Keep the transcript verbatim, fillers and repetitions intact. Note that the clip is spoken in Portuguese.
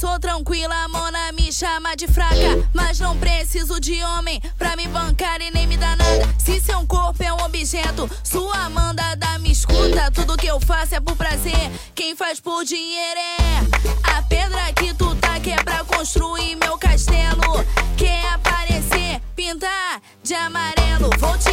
Tô tranquila, mona, me chama de fraca, mas não preciso de homem pra me bancar e nem me dar nada. Se seu corpo é um objeto, sua mandada me escuta. Tudo que eu faço é por prazer, quem faz por dinheiro é a pedra que tu tá, que é pra construir meu castelo. Quer aparecer, pintar de amarelo, vou te